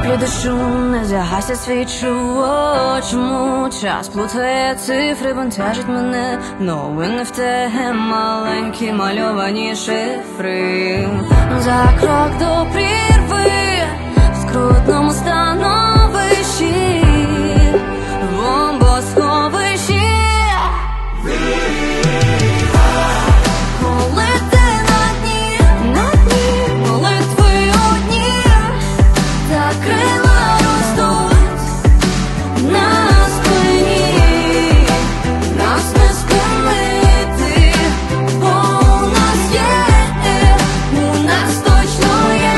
Краплі дощу не загасять свічу. О, чому час плутає цифри, бентежить мене. Новини в те маленькі мальовані шифри. За крок до прірви в скрутному становищі, в бомбосховищі. Коли ти на дні молитви одні, та крила ростуть на спині, нас не спинити, бо у нас є, у нас точно є.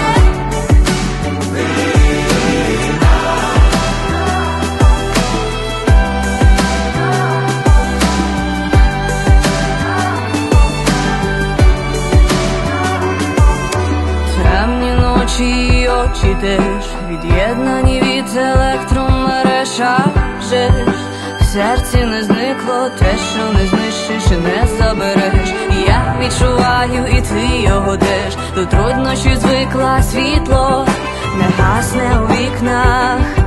Темні ночі й очі теж від'єднані від електромереж, а вже ж в серці не зникло те, що не знищиш і не забереш. Я відчуваю, і ти його теж. До труднощів звикла, світло не гасне у вікнах.